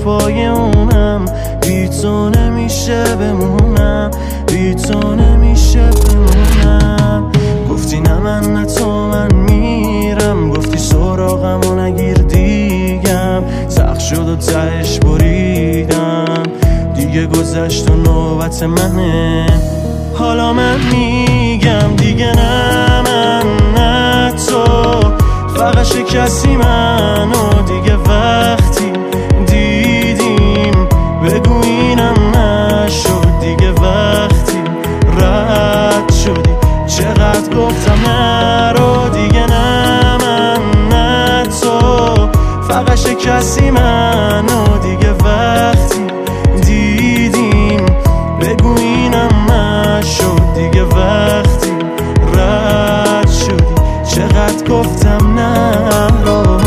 پای اونم، بی تو نمیشه بمونم، بی تو نمیشه بمونم. گفتی نه من نه تو من میرم، گفتی سراغمو نگیر دیگم، سخت شد و تهش بریدم، دیگه گذشت و نوبت منه. حالا من میگم دیگه نه من نه تو، فقط شکستی منو دیگه وقتی دیدیم، بگو اینم نشد دیگه وقتی رد شدی. چقدر گفتم نرو دیگه نه من نه تو، فقط شکستی منو دیگه وقتی دیدیم، بگو اینم نشد دیگه وقتی رد شدی. چقدر گفتم نرو.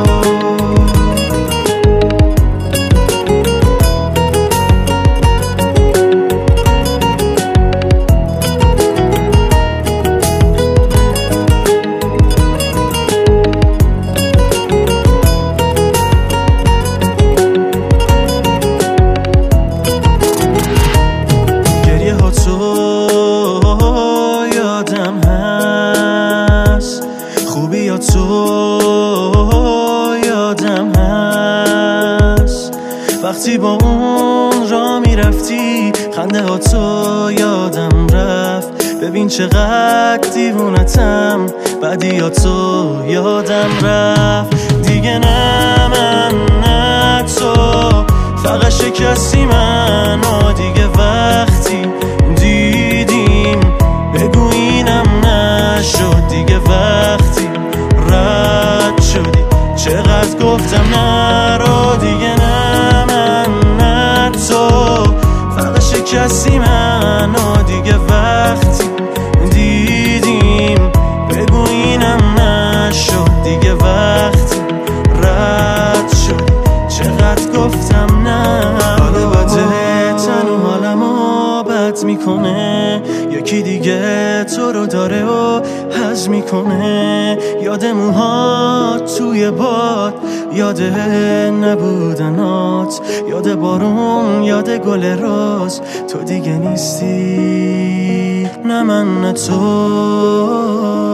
گریه ها تو یادم هست، خوبی ها تو یادم هست، وقتی با اون را میرفتی خنده ها تو یادم رفت. ببین چقدر دیوونتم، بعدی ها تو یادم رفت. دیگه نه من نه تو، فقط شکستی منو دیگه وقتی دیدیم، بگو اینم نشد دیگه وقتی رد شدی. چقدر گفتم نرو دیگه نه من نه تو، فقط شکستی منو دیگه وقتی دیدیم، بگو اینم نشد دیگه وقتی رد شدی. چقدر گفتم نه. حال بده تن و حالمو بد میکنه، یکی دیگه تو رو داره و حز میکنه. یاد موهات توی باد، یاد نبودنات، یاد بارون، یاد گل روز، تو دیگه نیستی نه من نه تو.